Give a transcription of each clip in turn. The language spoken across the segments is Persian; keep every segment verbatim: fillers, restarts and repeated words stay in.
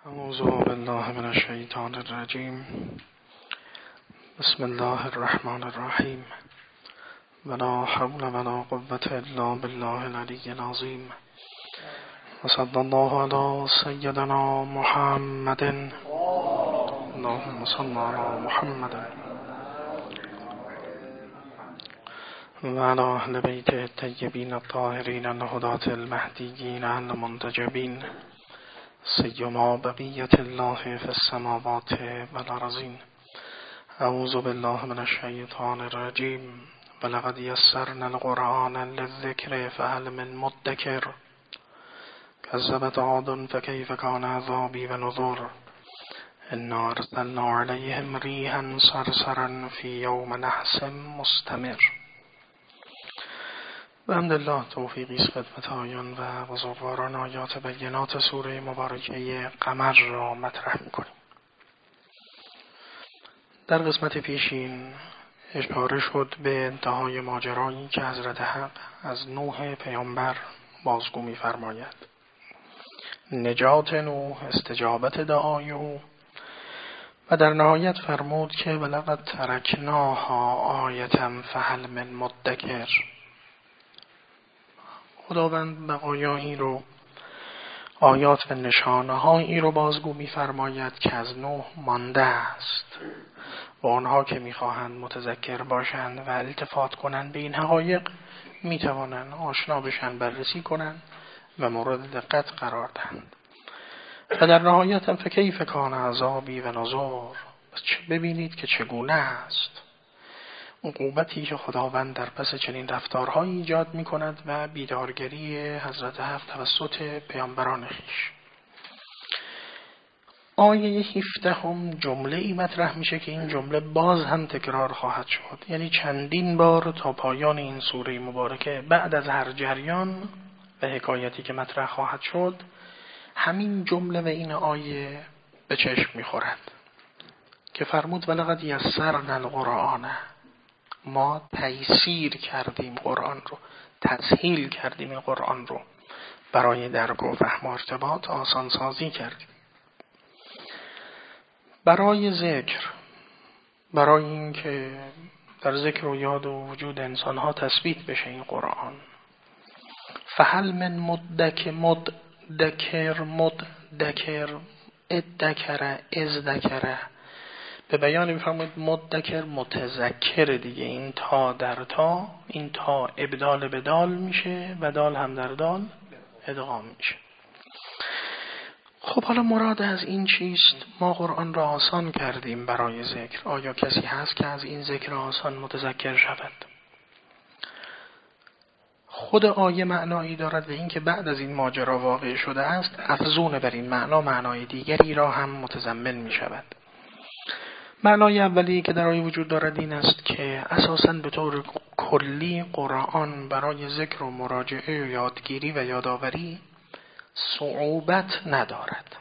اعوذ بالله من الشیطان الرجیم. بسم الله الرحمن الرحیم. ولا حول ولا قوة الا بالله العلی العظیم. وصلی الله علی سیدنا محمد. اللهم صل علی محمد و علی اهل بیت الطیبین الطاهرین الهداة المهدیین المنتجبین، سیما بقیت الله فی السماوات والارضین. اعوذ بالله من الشیطان الرجیم. ولقد یسرنا القرآن للذکر فهل من مدکر. کذبت عاد فکیف کان عذابی ونذر. انا ارسلنا علیهم ریحا صرصرا فی یوم نحس مستمر. الحمدلله توفیقی است خدمت آیان و بزرگواران آیات بینات سوره مبارکه قمر را مطرح می‌کنیم. در قسمت پیشین اشاره شد به انتهای ماجرایی که حضرت حق از نوح پیامبر بازگو می‌فرماید. نجات نوح، استجابت دعای او، و در نهایت فرمود که ولقد ترکناها آیة فهل من مدکر. خداوند بقایایی رو، آیات و نشانه هایی رو بازگو می‌فرماید که از نوح مانده است و آنها که می‌خواهند متذکر باشند و التفات کنند به این حقایق می‌توانند آشنا بشن، بررسی کنند و مورد دقت قرار دهند. و در نهایت هم فکیف کان عذابی و نذر. ببینید که چگونه است عقوبتی که خداوند در پس چنین رفتارهایی ایجاد می کند و بیدارگری حضرت حق توسط پیامبران خویش. آیه هفده هم جمله ای مطرح میشه که این جمله باز هم تکرار خواهد شد، یعنی چندین بار تا پایان این سوره مبارکه بعد از هر جریان و حکایتی که مطرح خواهد شد همین جمله و این آیه به چشم میخورد که فرمود ولقد یسرنا القرآن. ما تیسیر کردیم قرآن رو، تسهیل کردیم این قرآن رو، برای درک و فهم و ارتباط آسان سازی کردیم. برای ذکر، برای این که در ذکر و یاد و وجود انسان ها تثبیت بشه این قرآن. فهل من مدک مدکر مدکر ادکر ازدکر. به بیان می‌فرماید مدکر متذکر دیگه. این تا در تا، این تا ابدال به دال میشه و دال هم در دال ادغام میشه. خب حالا مراد از این چیست؟ ما قرآن را آسان کردیم برای ذکر. آیا کسی هست که از این ذکر آسان متذکر شود؟ خود آیه معنایی دارد و این که بعد از این ماجرا واقع شده است افزون بر این معنا معنای دیگری را هم متضمن می شود. معنای اولی که در آیه وجود دارد این است که اساساً به طور کلی قرآن برای ذکر و مراجعه و یادگیری و یادآوری صعوبت ندارد،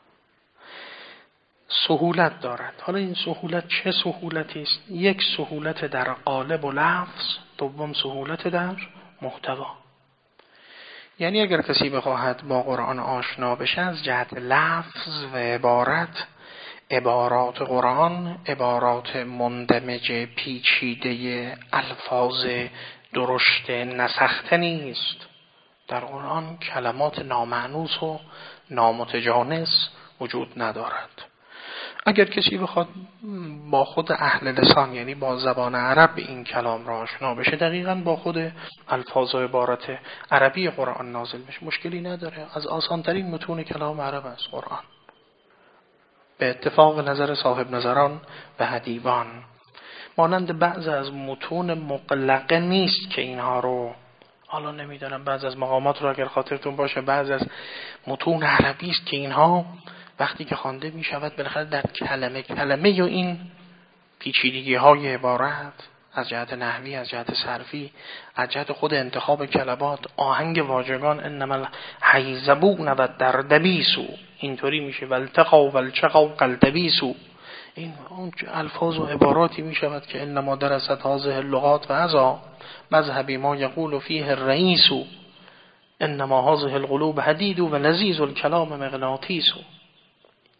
سهولت دارد. حالا این سهولت چه سهولتی است؟ یک سهولت در قالب و لفظ، دوم سهولت در محتوا. یعنی اگر کسی بخواهد با قرآن آشنا بشه از جهت لفظ و عبارت، عبارات قرآن عبارات مندمج پیچیده الفاظ درشت نسخته نیست. در قرآن کلمات نامعنوس و نامتجانس وجود ندارد. اگر کسی بخواد با خود اهل لسان یعنی با زبان عرب این کلام را آشنا بشه، دقیقاً با خود الفاظ و عبارت عربی قرآن نازل بشه، مشکلی نداره. از آسانترین متون کلام عرب است قرآن، به اتفاق نظر صاحب نظران و حدیبان. مانند بعض از متون مقلقه نیست که اینها رو، حالا نمیدونم بعض از مقامات رو اگر خاطرتون باشه، بعض از متون عربی است که اینها وقتی که خوانده می شود بالاخره در کلمه کلمه و این پیچیدگی های عبارت از جهت نحوی، از جهت صرفی، از جهت خود انتخاب کلمات، آهنگ واژگان، انما الحیزبون و دردبیسو، اینطوری میشه والتقوا والچقوا قلتبیسو. این اون الفاظ و عباراتی می شود که انما درست هذه اللغات و هذا مذهبی ما یقول فیه الرئیس، انما هذه القلوب حدید و لذیذ الکلام مغناطیس.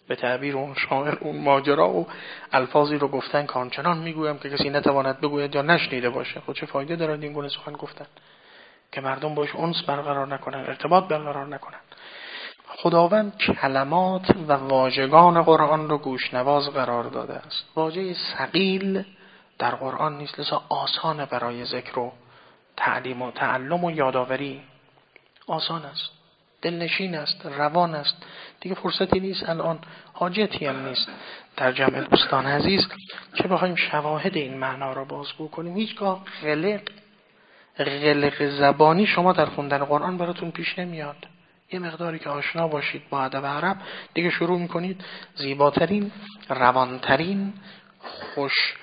به تعبیر اون شاعر اون ماجرا و الفاظی رو گفتن که آنچنان میگویم که کسی نتواند بگوید یا نشنیده باشه. خود چه فایده دارد این گونه سخن گفتن که مردم باش انس برقرار نکنن، ارتباط برقرار نکنن. خداوند کلمات و واژگان قرآن رو گوشنواز قرار داده است. واژه ثقیل در قرآن نیست، لذا آسانه برای ذکر و تعلیم و تعلم و یادآوری. آسان است، دلنشین است، روان است. دیگه فرصتی نیست الان، حاجتی هم نیست در جمع دوستان عزیز که بخوایم شواهد این معنا را بازگو کنیم. هیچگاه غلق غلق زبانی شما در خوندن قرآن براتون پیش نمیاد. یه مقداری که آشنا باشید با ادب عرب دیگه شروع میکنید زیباترین، روانترین، خوش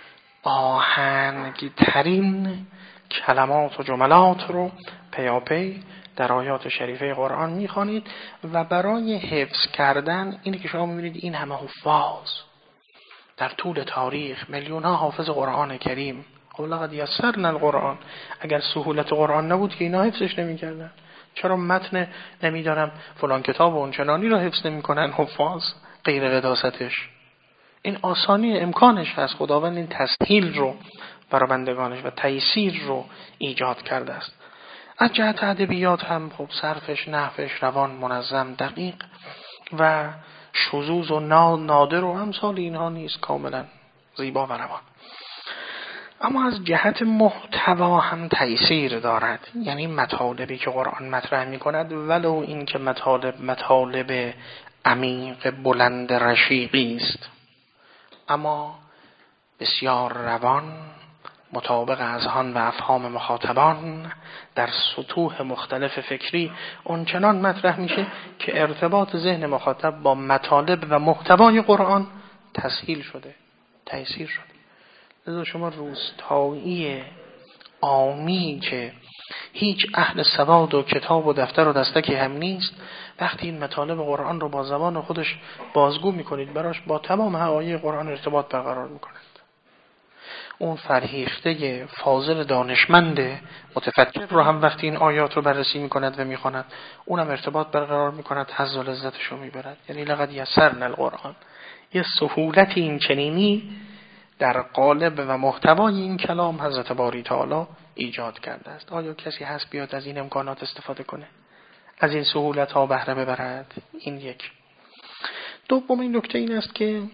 آهنگترین کلمات و جملات رو پیاپی در آیات شریفه قرآن میخوانید و برای حفظ کردن اینه که شما میبینید این همه حفاظ در طول تاریخ، میلیون ها حافظ قرآن کریم. لقد یسرنا القرآن، اگر سهولت قرآن نبود که اینا حفظش نمیکردن. چرا متن نمیدانم فلان کتاب و اونچنانی رو حفظ نمیکنن حفاظ غیر قداستش؟ این آسانی امکانش هست. خداوند این تسهیل رو برای بندگانش و تیسیر رو ایجاد کرده است. از جهت ادبیات هم خب صرفش، نحوش روان، منظم، دقیق و شذوذ و نادر و امثال اینها نیست، کاملا زیبا و روان. اما از جهت محتوا هم تأثیر دارد. یعنی مطالبی که قرآن مطرح می کند ولو این که مطالب مطالب عمیق بلند رشیقی است، اما بسیار روان، مطابق اذهان و افهام مخاطبان، در سطوح مختلف فکری اونچنان مطرح میشه که ارتباط ذهن مخاطب با مطالب و محتوای قرآن تسهیل شده، تأثیر شده. لذا شما روستایی عامی که هیچ اهل سواد و کتاب و دفتر و دستکی هم نیست، وقتی این مطالب قرآن رو با زبان خودش بازگو میکنید، براش با تمام حقایق قرآن ارتباط برقرار میکنید. اون فرهیخته فاضل دانشمند متفکر رو هم وقتی این آیات رو بررسی میکند و میخواند، اونم ارتباط برقرار میکند، حظ و لذتش رو میبرد. یعنی لقد یسرنا القرآن، یه سهولت این چنینی در قالب و محتوای این کلام حضرت باری تعالی ایجاد کرده است. آیا کسی هست بیاد از این امکانات استفاده کنه، از این سهولت ها بهره ببرد؟ این یک. دومین نکته این است که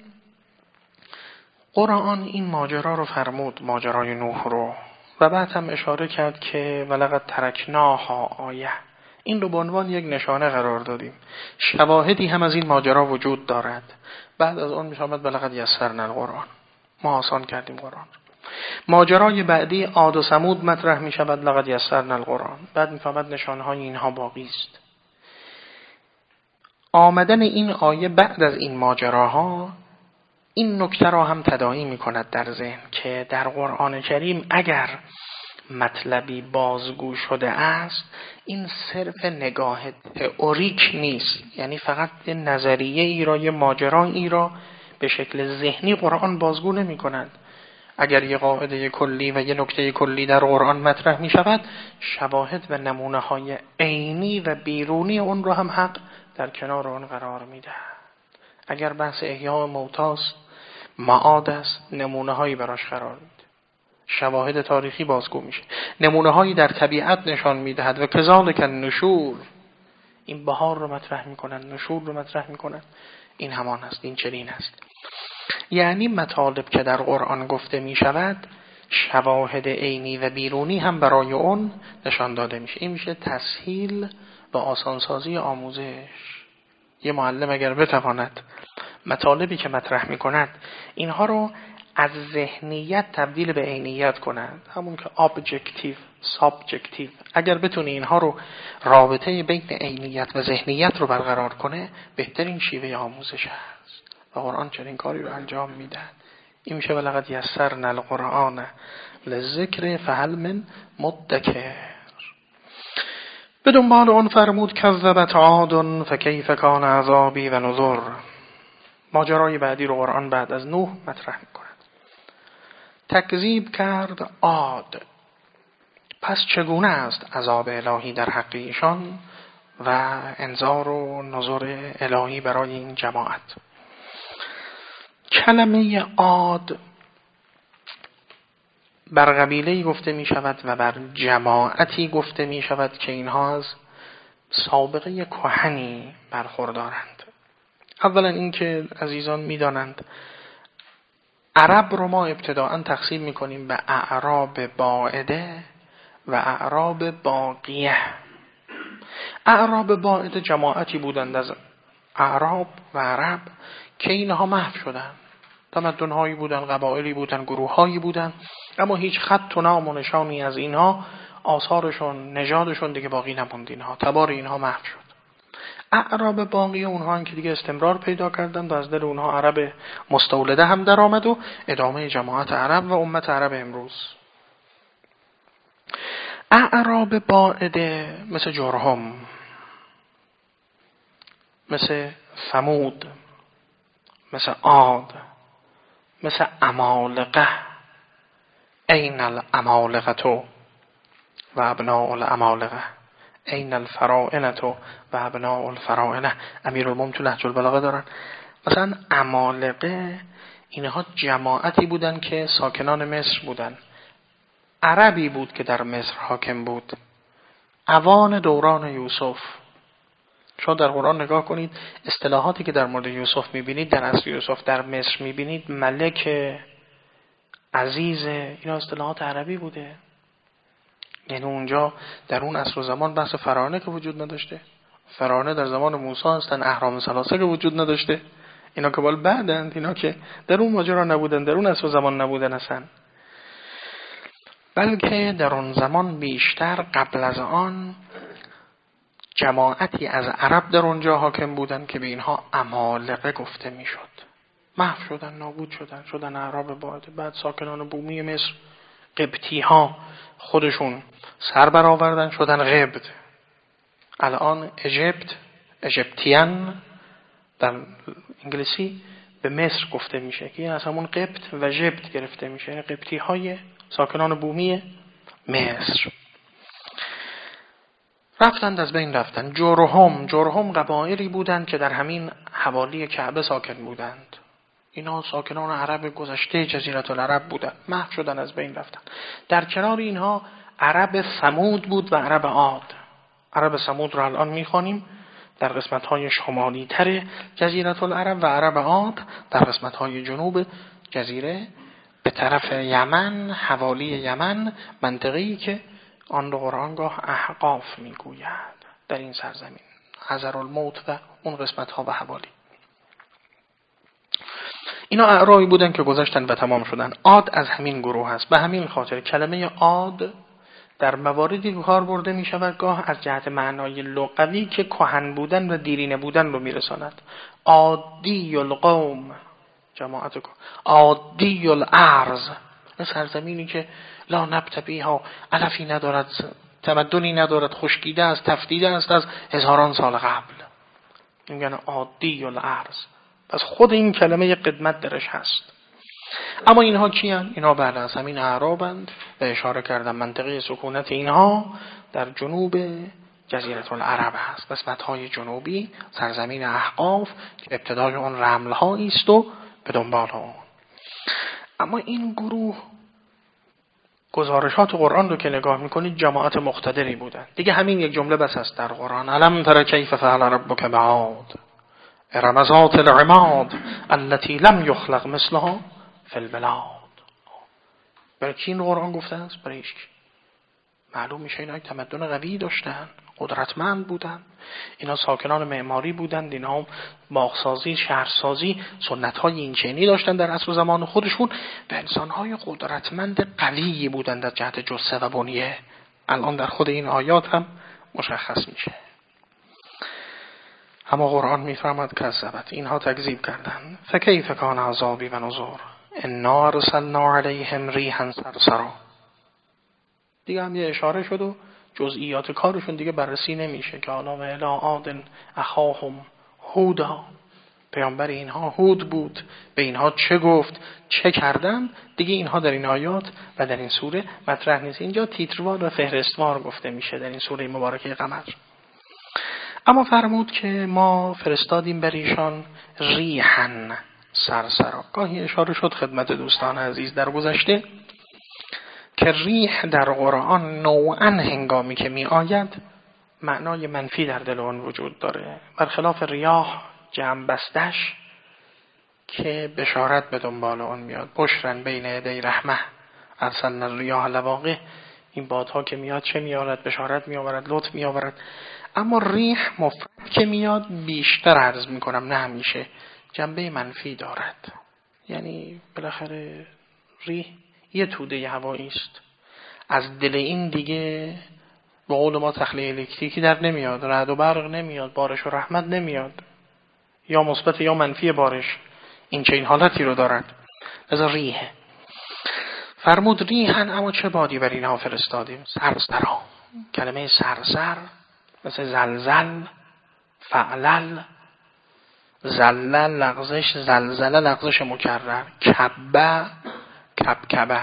قرآن این ماجرا رو فرمود، ماجرای نوح رو، و بعد هم اشاره کرد که ولقد ترکناها آیه، این رو به عنوان یک نشانه قرار دادیم. شواهدی هم از این ماجرا وجود دارد. بعد از اون میشامد ولقد یسرنا القرآن، ما آسان کردیم قرآن. ماجرای بعدی عاد و ثمود مطرح می شود، لقد یسرنا القرآن. بعد می فهمد نشانه های اینها باقی است. آمدن این آیه بعد از این ماجراها این نکته را هم تداعی می کند در ذهن که در قرآن کریم اگر مطلبی بازگو شده است، این صرف نگاه تئوریک نیست، یعنی فقط نظریه ای را، یه ماجرایی را به شکل ذهنی قرآن بازگو نمی کند. اگر یه قاعده کلی و یه نکته کلی در قرآن مطرح می شود، شواهد و نمونه های عینی و بیرونی اون رو هم حق در کنار اون قرار می دهد. اگر بحث احیاء موتاست، معاد است، نمونه هایی براش قرار می ده. شواهد تاریخی بازگو میشه، نمونه هایی در طبیعت نشان می دهد. و کذالک النشور، این بهار رو مطرح می کنند، نشور رو مطرح می کنند. این همان است، این چنین است. یعنی مطالب که در قرآن گفته می شود، شواهد عینی و بیرونی هم برای اون نشان داده میشه. این میشه تسهیل و آسانسازی آموزش. یه معلم اگر بتواند مطالبی که مطرح می کند اینها رو از ذهنیت تبدیل به عینیت کند، همون که ابجکتیو سابجکتیو، اگر بتونه اینها رو رابطه بین عینیت و ذهنیت رو برقرار کنه، بهترین شیوه آموزش است و قرآن چنین کاری رو انجام میده. این میشه ولقد یسرنا القرآن للذکر فهل من مدکر. به دنبال اون فرمود کذبت عاد فکیف کان عذابی و نذر. ماجرای بعدی رو قرآن بعد از نوح مطرح میکنه. تکذیب کرد عاد، پس چگونه است عذاب الهی در حق ایشان و انذار و نذر الهی برای این جماعت. کلمه عاد بر قبیله‌ای گفته می شود و بر جماعتی گفته می شود که اینها از سابقه کهنی برخوردارند. اولا این که عزیزان می دانند عرب رو ما ابتداءً تقسیم می کنیم به اعراب باعده و اعراب باقیه. اعراب باعده جماعتی بودند از اعراب و عرب که اینها محو شدند. تمدن‌هایی بودند، قبایلی بودند، گروه‌هایی بودند، اما هیچ خط و نام و نشانی از اینها، آثارشون، نژادشون دیگه باقی نموند. اینها تبار اینها محو شد. اعراب باقی اونها که دیگه استمرار پیدا کردند و از دل اونها عرب مستولده هم در آمد و ادامه جماعت عرب و امت عرب امروز. اعراب باعده مثل جرهم، مثل ثمود، مثل عاد، مثل عمالقه، این العمالقه و ابناء العمالقه، این الفراعنه و ابناء الفراعنه. امیرالمومنین نهج البلاغه دارن. مثلا عمالقه اینها جماعتی بودن که ساکنان مصر بودن. عربی بود که در مصر حاکم بود. اوان دوران یوسف. شما در قرآن نگاه کنید اصطلاحاتی که در مورد یوسف میبینید، در عصر یوسف در مصر میبینید، ملک، عزیز، اینا اصطلاحات عربی بوده. یعنی اونجا در اون عصر و زمان بحث فرعونه که وجود نداشته. فرعونه در زمان موسی هستن، اهرام ثلاثه که وجود نداشته. اینا که بال بعدند، اینا که در اون ماجرا نبودن، در اون عصر و زمان نبودن اصلا. بلکه در اون زمان بیشتر قبل از آن جماعتی از عرب در اونجا حاکم بودن که به اینها عمالقه گفته میشد. محو شدن، نابود شدن، شدن اعراب باعده. بعد ساکنان بومی مصر، قبطی ها، خودشون سر برآوردن شدن قبط. الان اژیپت، اژیپتیان در انگلیسی به مصر گفته میشه که از همون قبط و ژبت گرفته میشه، یعنی قبطی های ساکنان بومی مصر. رفتند، از بین رفتند. جرهم، جرهم قبایلی بودند که در همین حوالی کعبه ساکن بودند. اینا ساکنان عرب گذشته جزیره العرب بودند، محو شدن، از بین رفتن. در کنار اینها عرب ثمود بود و عرب عاد. عرب ثمود را الان میخوانیم در قسمت‌های شمالی تر جزیره العرب و عرب عاد در قسمت‌های جنوب جزیره به طرف یمن، حوالی یمن، منطقه‌ای که آن را قرآن گاه احقاف میگوید. در این سرزمین حضر الموت و اون قسمت‌ها و حوالی، اینا اعرابی بودن که گذشتن و تمام شدن. عاد از همین گروه هست. به همین خاطر کلمه عاد در مواردی کار برده می شود گاه از جهت معنای لغوی که کهن بودن و دیرینه بودن رو می رساند. عادی القوم، جماعت کن، عادی الارض، سرزمینی که لا نبت بیها، علفی ندارد، تمدنی ندارد، خشکیده است، تفتیده است از هزاران سال قبل. میگن عادی الارض. پس خود این کلمه قدمت درش هست. اما اینها کیان؟ اینها بعد از همین اعرابند و اشاره کردم منطقه سکونت اینها در جنوب جزیره العرب هست، قسمت‌های جنوبی سرزمین احقاف که ابتدای اون رمل‌هایی است و به دنبال اون. اما این گروه گزارشات قرآن رو که نگاه میکنید جماعت مقتدری بودن. دیگه همین یک جمله بس است در قرآن: الم تر کیف فعل ربک بعاد ارم ذات العماد التي لم یخلق مثلها فی البلاد. برای کی این قرآن گفته است؟ برای هیچ کی. معلوم میشه اینا یک تمدن قوی داشتن، قدرتمند بودن، اینا ساکنان معماری بودند، اینا باغسازی، شهرسازی، سنت‌های این چنینی داشتن در عصر و زمان خودشون و انسان‌های قدرتمند قوی بودند از جهت جثه و بنیه. الان در خود این آیات هم مشخص میشه. اما قرآن میفرماد کذبت، اینها تکذیب کردند. فکیف کان عذابی و نذر انا ارسلنا علیهم ریحا صرصرا. دیگه هم یه اشاره شد و جزئیات کارشون دیگه بررسی نمیشه که حالا و الی عاد اخاهم هودا، پیامبر اینها هود بود، به اینها چه گفت، چه کردن، دیگه اینها در این آیات و در این سوره مطرح نیست. اینجا تیتروار و فهرستوار گفته میشه در این سوره مبارکه قمر. اما فرمود که ما فرستادیم بر ایشان ریحن سرسرا. گاهی اشاره شد خدمت دوستان عزیز در گذشته که ریح در قرآن نوعاً هنگامی که می آید معنای منفی در دل اون وجود داره، برخلاف ریاح جمع بستش که بشارت به دنبال اون میاد. بشرن بین یدی رحمه ارسلنا الریاح لواقح، این بادها که میاد چه میارد؟ بشارت میآورد، لطف میآورد. اما ریح مفرد که میاد بیشتر عرض میکنم نه همیشه جنبه منفی دارد. یعنی بالاخره ریح یه توده هوایی است، از دل این دیگه به قول ما تخلیه الکتریکی در نمیاد، رعد و برق نمیاد، بارش و رحمت نمیاد، یا مثبت یا منفی بارش، این چه این حالتی رو دارد. از ریح فرمود ریحن، اما چه بادی بر اینها فرستادیم؟ سرسرا. کلمه سرسر مثل زلزل، فعلل، زلل لغزش، زلزله لغزش مکرر، کبه کبکبه،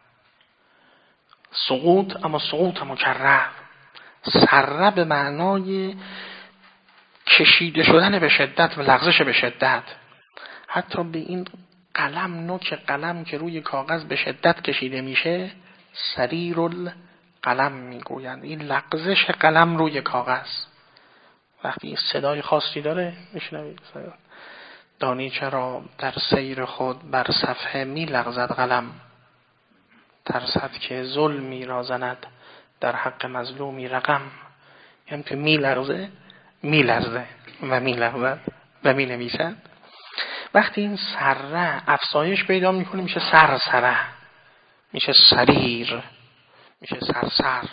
سقوط اما سقوط مکرر، سره به معنای کشیده شدن به شدت و لغزش به شدت. حتی به این قلم، نوک قلم که روی کاغذ به شدت کشیده میشه سریر القلم میگویند، این لغزش قلم روی کاغذ. وقتی صدای خاصی داره میشنوید، دانی چرا در سیر خود بر صفحه می لغزد قلم، ترسد که ظلمی را زند در حق مظلومی رقم. یعنی که می لغزه می لغزه و می لغزد و می نویسد. وقتی این سره افزایش پیدا میکنه میشه سرسره، میشه سریر، میشه سرسر.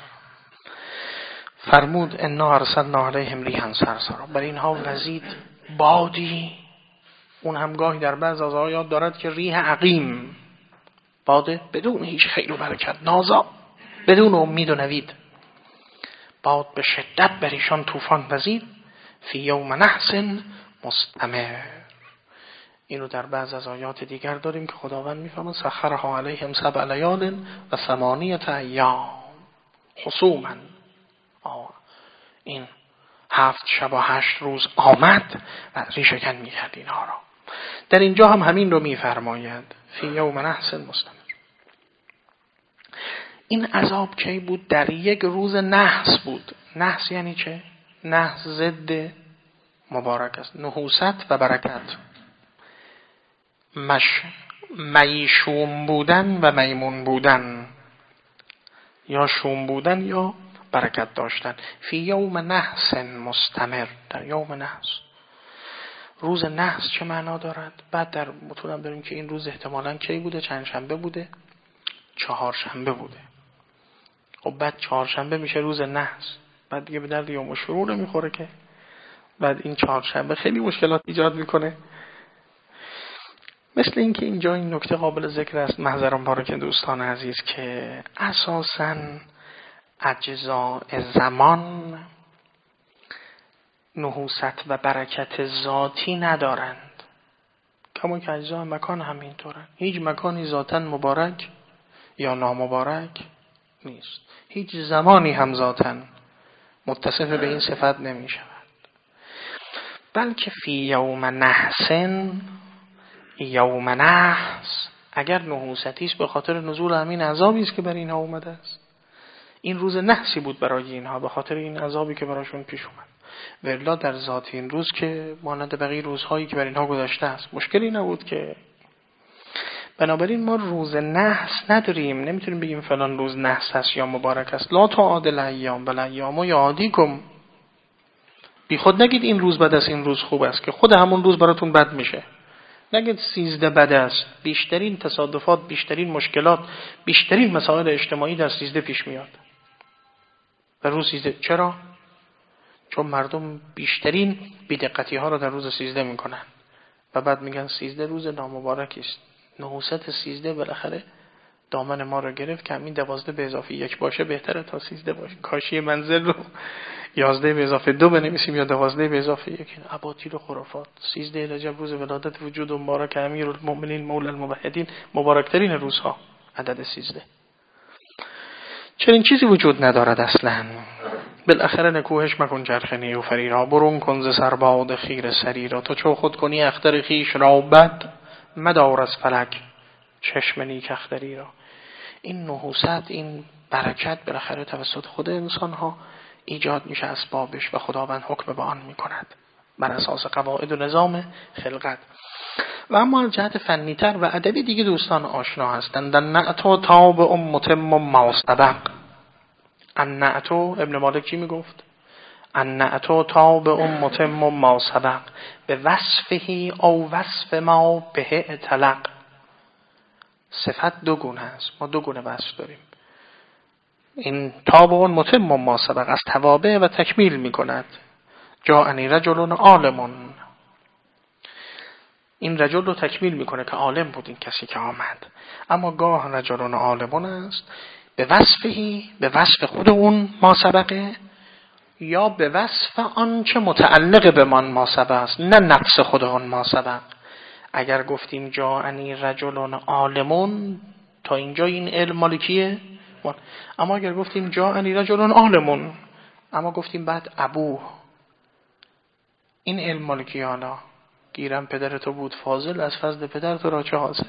فرمود انا ارسلنا علیهم ریحا سرسرا، بر اینها وزید بادی. اون هم گاهی در بعض از آیات دارد که ریح عقیم، باده بدون هیچ خیر و برکت، نازا، بدون امید و نوید. باد به شدت بر ایشان طوفان وزید فی یوم نحس مستمر. اینو در بعض از آیات دیگر داریم که خداوند میفرماید سخرها علیهم سبع لیال و ثمانیة ایام حسوما. این هفت شب و هشت روز آمد و ریشه‌کن میکرد اینها را. در اینجا هم همین رو میفرماید فی یوم نحس مستمر. این عذاب کی بود؟ در یک روز نحس بود. نحس یعنی چه؟ نحس ضد مبارک است، نحوست و برکت. مش میشوم بودن و میمون بودن، یا شوم بودن یا برکت داشتن. فی یوم نحس مستمر، در یوم نحس. روز نحس چه معنا دارد؟ بعد در متونم داریم که این روز احتمالاً کی بوده؟ چند شنبه بوده؟ چهارشنبه بوده. خب بعد چهارشنبه میشه روز نحس، بعد دیگه به درد یوم الشروع نمیخوره که. بعد این چهارشنبه خیلی مشکلات ایجاد میکنه. مثل این که اینجا این نکته قابل ذکر است، محضرم بارک دوستان عزیز، که اساساً اجزاء زمان نحوست و برکت ذاتی ندارند، کما که اجزاء مکان هم اینطورند. هیچ مکانی ذاتاً مبارک یا نامبارک نیست، هیچ زمانی هم ذاتاً متصف به این صفت نمی شود. بلکه فی یوم نحسن، یوم نحس اگر نحوستی است به خاطر نزول همین عذابی است که بر اینها اومده است. این روز نحسی بود برای اینها به خاطر این عذابی که براشون پیش اومد. ورلا در ذات این روز که مانند بقیه روزهایی که بر اینها گذشته است مشکلی نبود که. بنابراین ما روز نحس نداریم، نمیتونیم بگیم فلان روز نحس است یا مبارک است. لا تعادل ایام بل ایام یعادیکم. بی خود نگید این روز بد است این روز خوب است، که خود همون روز براتون بد میشه. نگید سیزده بد است. بیشترین تصادفات، بیشترین مشکلات، بیشترین مسائل اجتماعی در سیزده پیش میاد. در روز سیزده. چرا؟ چون مردم بیشترین بی‌دقتی ها رو در روز سیزده میکنن و بعد میگن سیزده روز نامبارکی است. نحوست سیزده بالاخره دامن ما رو گرفت که همین دوازده به اضافه یک باشه بهتره تا سیزده باشه. کاشی منزل رو یازده به اضافه دو بنویسیم یا دوازده به اضافه یک. این اباطیل و خرافات. سیزده رجب روز ولادت وجود و مبارک امیرالمؤمنین مولا الموحدین، مبارکترین روزها، عدد سیزده. چنین چیزی وجود ندارد اصلا. بالاخره نکوهش مکن چرخ نیوفری را، برون کن ز سرباد خیر سری را. تو چو خود کنی اختر خیش را بد، مدار از فلک چشم نیکختری را. این نحوست، این برکت بالاخره توسط خود انسان ها ایجاد میشه اسبابش و خداوند حکم به آن میکند بر اساس قواعد و نظام خلقت. و اما از جهت فنیتر و ادبی دیگه دوستان آشنا هستند. النعت تابع متم ما سبق. النعت، ابن مالک چی میگفت؟ النعت تابع متم ما سبق به وصفه او وصف ما به اطلق. صفت دو گونه است، ما دو گونه وصف داریم. این تابع متم ما سبق از توابع و تکمیل میکند. جاءنی رجل عالم، این رجل رو تکمیل میکنه که عالم بود این کسی که آمد. اما گاه رجل عالمون است به وصفی، به وصف خود اون ما سبقه، یا به وصف آن چه متعلق به من ما سبق است، نه نفس خود اون ما سبق. اگر گفتیم جاءنی رجل عالمون، تا اینجا این علم مالکیه. اما اگر گفتیم جاءنی رجل عالمون، اما گفتیم بعد ابوه، این علم مالکیه. حالا گیرم پدر تو بود فاضل، از فضل پدر تو را چه حاصل.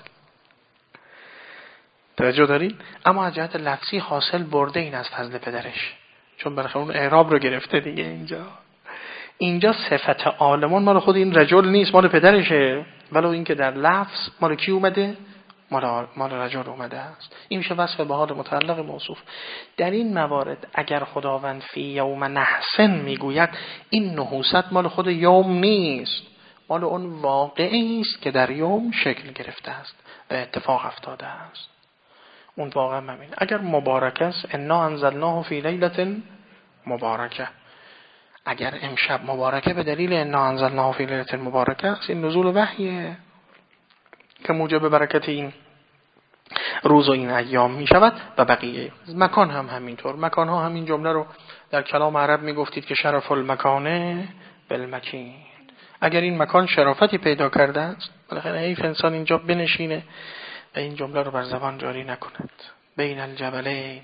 توجه دارین؟ اما از جهت لفظی حاصل برده این از فضل پدرش، چون بالاخره اون اعراب رو گرفته دیگه. اینجا اینجا صفت عالمون مال خود این رجل نیست، مال پدرشه، ولو این که در لفظ مال کی اومده؟ مال مال رجل اومده است. این میشه وصف به حال متعلق موصوف. در این موارد اگر خداوند فی یوم نحس میگوید، این نحوست مال خود یوم نیست، مال اون واقعی است که در یوم شکل گرفته است و اتفاق افتاده است. اون واقعا همین. اگر مبارک است، انا انزلناه فی لیلة مبارکه، اگر امشب مبارکه به دلیل انا انزلناه فی لیلة مبارکه است، این نزول وحیه که موجب برکت این روز و این ایام می شود. و بقیه مکان هم همینطور. مکان ها همین جمله رو در کلام عرب می گفتید که شرف المکانه بالمکین. اگر این مکان شرافتی پیدا کرده است، بالاخره حیف انسان اینجا بنشینه و این جمله رو بر زبان جاری نکند. بین الجبلین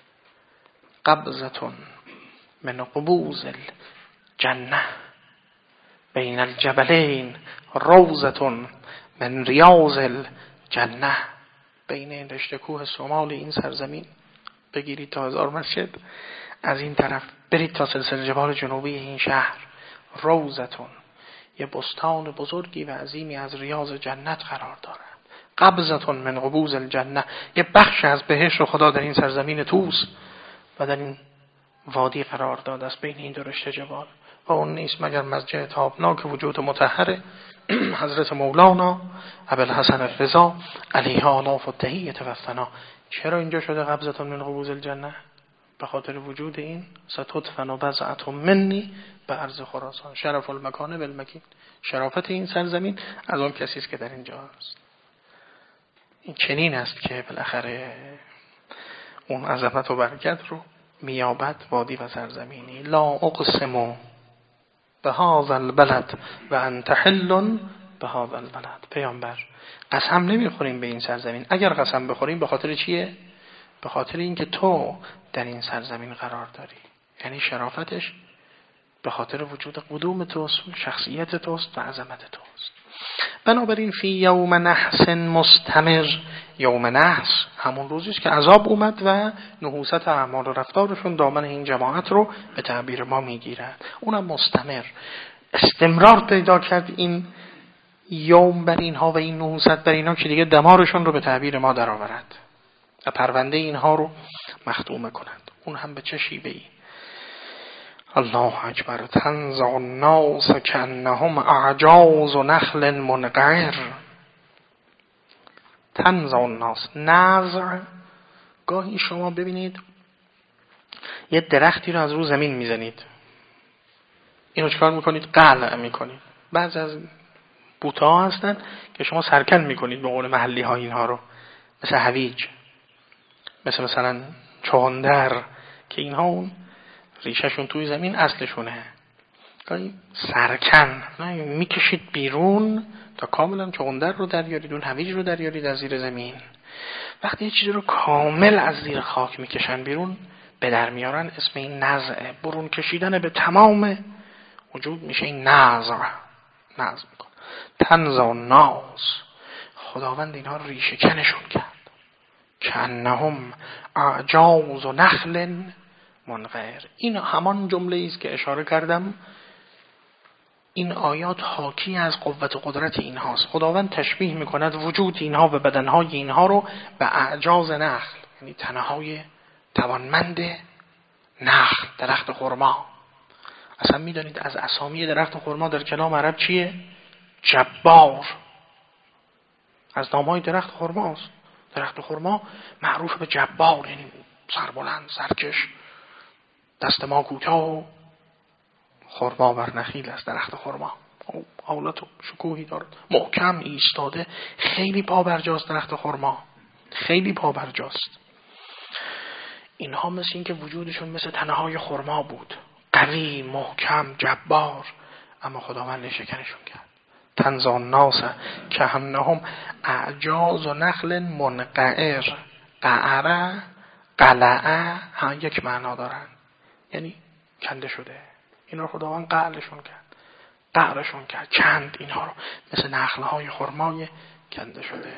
قبضة من قبوز الجنه، بین الجبلین روضة من ریاض الجنه. بین این رشته کوه سومال این سرزمین بگیرید تا هزار مسجد، از این طرف برید تا سلسله جبال جنوبی این شهر، روضة، یه بستان بزرگی و عظیمی از ریاض جنت قرار دارد. قبضة من قبوز الجنه، یه بخش از بهشت رو خدا در این سرزمین طوس و در این وادی قرار داده است بین این دو رشته جبال. و اون نیست مگر مسجد تابناک وجود مطهر حضرت مولانا ابوالحسن الرضا علیه آلاف التحیة و الثنا. چرا اینجا شده قبضة من قبوز الجنه؟ به خاطر وجود این ستدفن بضعة منی به ارض خراسان. شرف المکانه بالمکین، شرافت این سرزمین از اون کسی است که در اینجا است. این چنین است که بالاخره اون عظمت و برکت رو میابد وادی و سرزمینی. لا اقسم بهذا البلد و انت حل بهذا البلد. پیامبر قسم نمیخوریم به این سرزمین. اگر قسم بخوریم به خاطر چیه؟ به خاطر اینکه تو در این سرزمین قرار داری. یعنی شرافتش به خاطر وجود قدوم توست، شخصیت توست و عظمت توست. بنابراین فی یوم نحس مستمر، یوم نحس همون روزی است که عذاب اومد و نحوست اعمال و رفتارشون دامن این جماعت رو به تعبیر ما میگیرد. اونم مستمر، استمرار پیدا کرد این یوم بر اینها و این نحوست بر اینها که دیگه دمارشون رو به تعبیر ما در آورد و پرونده اینها رو مختومه کند. اون هم به چه شیوه‌ای؟ الله اکبر. تنزع الناس کانهم اعجاز نخل منقعر. تنزع الناس، نزع، گاهی شما ببینید یه درختی رو از رو زمین میزنید، اینو چکار میکنید؟ قلع میکنید. بعضی از بوته‌ها هستن که شما سرکن میکنید به قول محلی ها اینها رو، مثل هویج، مثل مثلا چغندر، که اینها اون ریشهشون توی زمین اصلشونه. سرکن میکشید بیرون تا کاملا چغندر رو دریارید، اون هویج رو دریارید از زیر زمین. وقتی یه چیزی رو کامل از زیر خاک میکشن بیرون به در میارن، اسم این نزعه، برون کشیدن به تمام وجود میشه این نزع. نزع میکن. تنزع الناس، خداوند اینها رو ریشه کنشون کرد. کأنهم اعجاز و نخل منقعر. این همان جمله است که اشاره کردم. این آیات حاکی از قوت و قدرت اینهاست. خداوند تشبیه میکند وجود اینها و بدنهای اینها رو به اعجاز نخل، یعنی تنه‌های توانمند نخل، درخت خرما. اصلا میدانید از اسامی درخت خرما در کلام عرب چیه؟ جبار. از نامهای درخت خرماست. درخت خرما معروف به جبار، یعنی سربلند، سرکش، دست ما کوتاه و خرما بر نخیل است. درخت خرما حالت و شکوهی دارد، محکم ایستاده، خیلی پابرجاست. درخت خرما خیلی پابرجاست. اینها مثل این که وجودشون مثل تنه‌های خرما بود، قوی، محکم، جبار، اما خداوند شکنشون کرد. تنزان ناس کأنهم اعجاز و نخل منقعر. قعره، قلعه هم یک معنا دارن، یعنی کنده شده. اینا رو خداوند قعرشون کرد، قعرشون کرد، کند اینها رو مثل نخلهای خرمای کنده شده.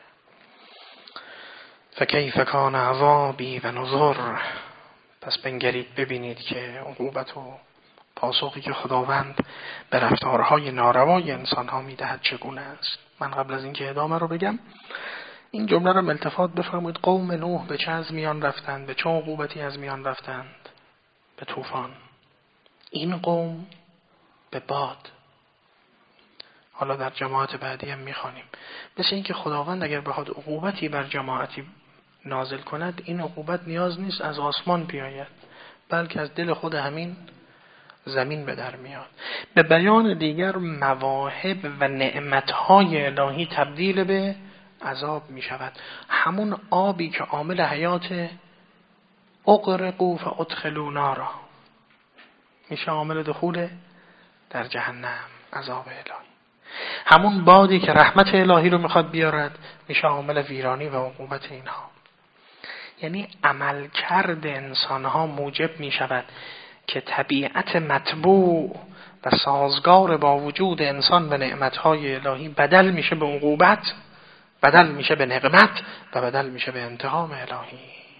فکیف کان عذابی و نذر. پس بنگرید ببینید که عقوبت و پاسخی که خداوند به رفتارهای ناروای انسانها میدهد چگونه است. من قبل از اینکه ادامه رو بگم این جمله رو التفات بفرمایید. قوم نوح به چه از میان رفتند؟ به چه عقوبتی از میان رفتند؟ به طوفان. این قوم به باد. حالا در جماعت بعدی هم میخوانیم مثل این که خداوند اگر بخواد عقوبتی بر جماعتی نازل کند، این عقوبت نیاز نیست از آسمان بیاید، بلکه از دل خود همین زمین به در میاد. به بیان دیگر مواهب و نعمتهای الهی تبدیل به عذاب می شود. همون آبی که عامل حیات اغرقوا فادخلوا نارا میشه عامل دخول در جهنم، عذاب الهی. همون بادی که رحمت الهی رو میخواد بیارد میشه عامل ویرانی و عقوبت اینها. یعنی عمل کرد انسانها موجب میشود که طبیعت مطبوع و سازگار با وجود انسان و نعمتهای الهی بدل میشه به عقوبت، بدل میشه به نقمت و بدل میشه به انتقام الهی.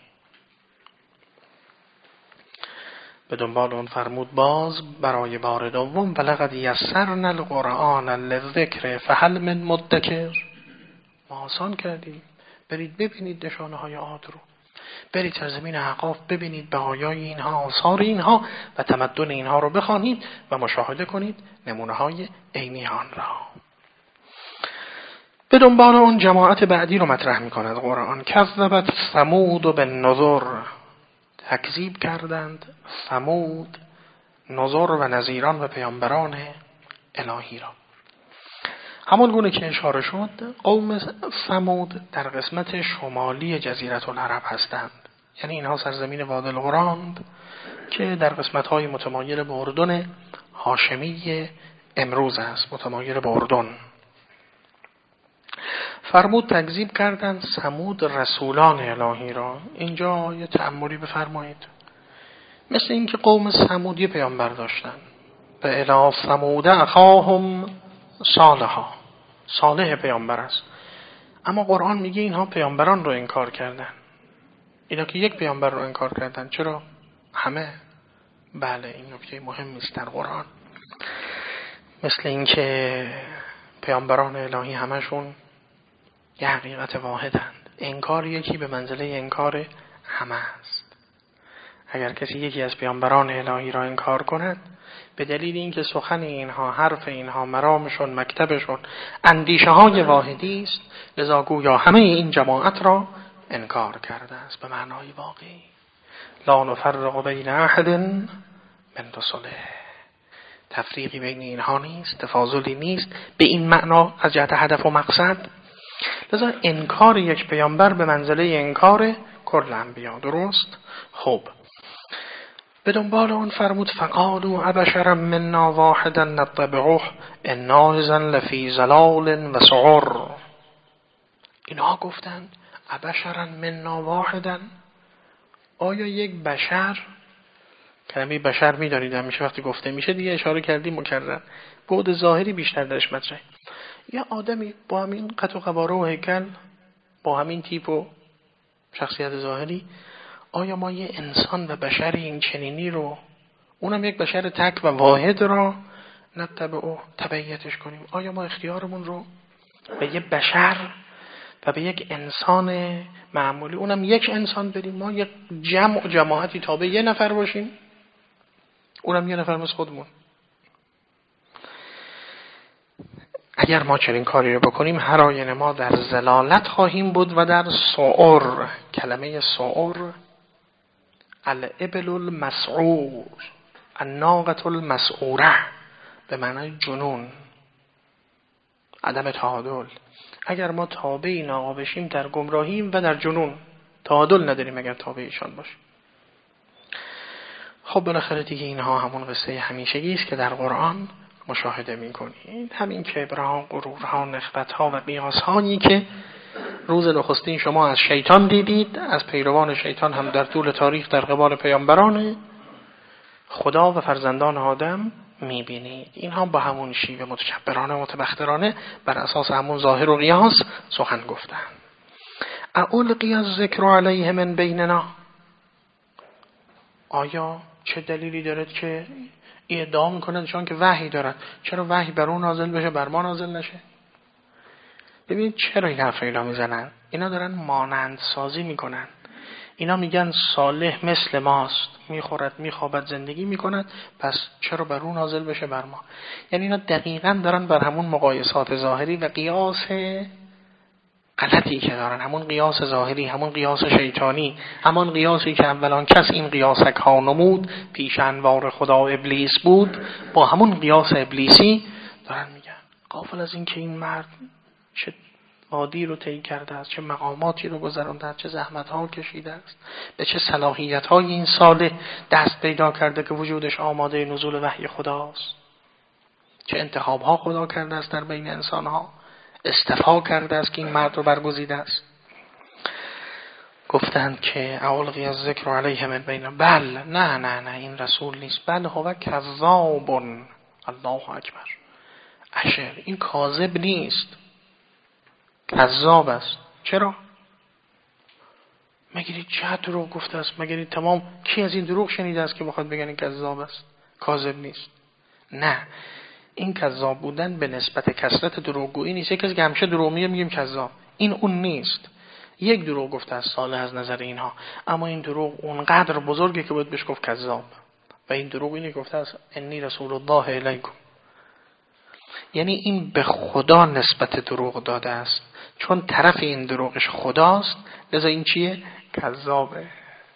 به دنبال اون فرمود باز برای بار دوم ولقد یسرنا القرآن للذکر فهل من مدکر. ما آسان کردیم. برید ببینید نشانه های عاد رو، برید در زمین اعقاف ببینید بقایای اینها، آثار اینها و تمدن اینها رو بخوانید و مشاهده کنید نمونه های عینی آن را. به دنبال اون جماعت بعدی رو مطرح می کند قرآن. کذبت ثمود بالنذر. تکذیب کردند ثمود نذر و نذیران و پیامبران الهی را. همون گونه که اشاره شد قوم ثمود در قسمت شمالی جزیره العرب هستند، یعنی اینها سرزمین وادی القراند که در قسمت‌های متمایل به اردن هاشمی امروز است، متمایل به اردن. فرمود تکذیب کردند ثمود رسولان الهی را. اینجا یه تأملی بفرمایید. مثل اینکه قوم ثمود یه پیامبر داشتن. به الی ثمود اخاهم صالحا. صالح پیامبر است، اما قرآن میگه اینها پیامبران رو انکار کردن. اینا که یک پیامبر رو انکار کردن، چرا همه؟ بله، این نکته مهمی است در قرآن. مثل اینکه پیامبران الهی همشون یه حقیقت واحدند. انکار یکی به منزله انکار همه است. اگر کسی یکی از پیامبران الهی را انکار کند به دلیل اینکه سخن اینها، حرف اینها، مرامشون، مکتبشون اندیشه های واحدی است، لذا گویا همه این جماعت را انکار کرده است به معنای واقعی. لا نفرق بین احد من رسله. تفریقی بین اینها نیست، تفاضلی نیست به این معنا از جهت هدف و مقصد. لذا انکار یک پیامبر به منزله انکار کل انبیا. درست؟ خب به دنبال اون فرمود فقالوا ابشرا منا واحدا نتبعه انا اذا لفی ضلال و سعر. اینها گفتند ابشرا منا واحدا، آیا یک بشر، کلمه بشر میدانید همیشه وقتی گفته میشه دیگه اشاره کردیم مکرر، بعد ظاهری بیشتر درش مطرحه. یا آدمی با همین قد و قواره و هیکل، با همین تیپ و شخصیت ظاهری، آیا ما یه انسان و بشر این چنینی رو، اونم یک بشر تک و واحد را نتبع و تبعیتش کنیم؟ آیا ما اختیارمون رو به یه بشر و به یک انسان معمولی، اونم یک انسان بریم؟ ما یک جمع و جماعتی تابع یه نفر باشیم، اونم یه نفر مثل خودمون؟ اگر ما چنین کاری رو بکنیم هر آینه ما در ضلالت خواهیم بود و در سعر. کلمه سعر الابل المسعور، الناقة المسعوره، به معنای جنون، عدم تعادل. اگر ما تابع این آقا بشیم در گمراهیم و در جنون، تعادل نداریم اگر تابع ایشان باشیم. خب بالاخره دیگه اینها همون قصه همیشگی است که در قرآن مشاهده می‌کنید. همین کبرها، غرورها، نخوت‌ها و قیاس‌هایی که روز نخستین شما از شیطان دیدید، از پیروان شیطان هم در طول تاریخ در قبال پیامبران خدا و فرزندان آدم می‌بینید. اینها با همون شیوه متکبرانه متبخترانه بر اساس همون ظاهر و قیاس سخن گفتند. اولقی الذکر علیه من بیننا، آیا چه دلیلی دارد که ادعا میکنند چون که وحی دارد، چرا وحی بر اون نازل بشه بر ما نازل نشه؟ ببینید چرا این حرف اینا میزنن. اینا دارن مانند سازی میکنن. اینا میگن صالح مثل ماست، میخورد میخوابد زندگی میکند، پس چرا بر اون نازل بشه بر ما؟ یعنی اینا دقیقاً دارن بر همون مقایسات ظاهری و قیاس غلطی که دارن، همون قیاس ظاهری، همون قیاس شیطانی، همون قیاسی که اولان کس این قیاسک ها نمود پیش انوار خدا و ابلیس بود، با همون قیاس ابلیسی دارن میگن. غافل از این که این مرد چه وادی رو طی کرده است، چه مقاماتی رو گذرانده است، چه زحمت ها کشیده است، به چه صلاحیت های این ساله دست پیدا کرده که وجودش آماده نزول وحی خداست، چه انتخاب ها خدا کرده است در بین انسان ها، استفا کرده است که این مرد رو برگزیده است. گفتند که اولقی از ذکر علیه من بین، بل نه نه نه این رسول نیست، بل هو کذاب، الله اکبر، اشر، این کاذب نیست، کذاب است. چرا؟ مگه چه دروغ گفته است؟ مگه تمام کی از این دروغ شنیده است که بخواد بگن این کذاب است، کاذب نیست؟ نه، این کذاب بودن به نسبت کثرت دروغگویی نیست. کسی که همیشه دروغ میگه میگیم کذاب، این اون نیست. یک دروغ گفته از صالح از نظر اینها، اما این دروغ اونقدر بزرگه که باید بهش گفت کذاب. و این دروغ اینه گفته است انی رسول الله الیکم، یعنی این به خدا نسبت دروغ داده است، چون طرف این دروغش خداست، لذا این چیه؟ کذابه.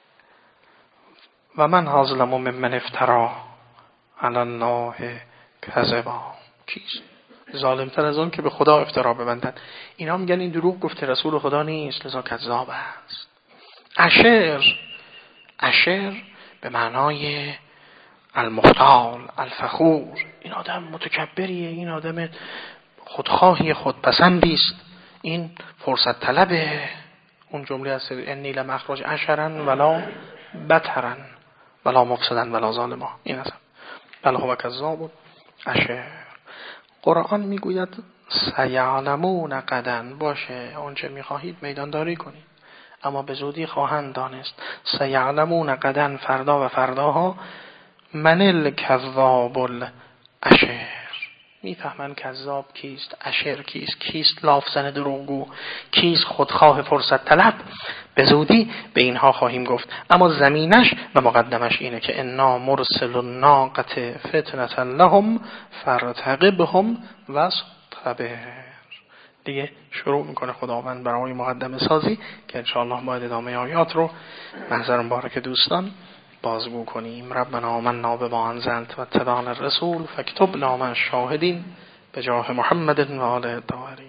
و من اظلم ممن افترا علی الله کذبا، کیست ظالمتر از اون که به خدا افترا ببندن؟ اینا میگن این دروغ گفته، رسول خدا نیست، لذا کذاب است. اشر، اشر به معنای المختال، الفخور، این آدم متکبریه، این آدم خودخواهی، خودپسندی است، این فرصت طلبه. اون جمله است انی لم اخرج اشرا ولا بترا ولا مفسدا ولا ظالما، این است بل هو کذاب اشر. قرآن میگوید سیعلمون غدا، باشه اونچه میخواهید میدان داری کنید اما به زودی خواهند دانست. سیعلمون غدا، فردا و فرداها، من الکذاب الاشر، میفهمن کذاب کیست، اشر کیست، کیست لافزن دروغگو، کیست خودخواه فرصت طلب. به زودی به اینها خواهیم گفت. اما زمینش و مقدمش اینه که انا مرسل الناقة فتنة لهم فارتقبهم واصطبر. دیگه شروع میکنه خداوند برای مقدمه سازی که انشاءالله باید ادامه آیات رو محضر مبارک دوستان بازگو کنیم. ربنا آمنا بما انزلت و اتبعنا الرسول فاکتبنا مع الشاهدین بجاه محمد و آله الطاهرین.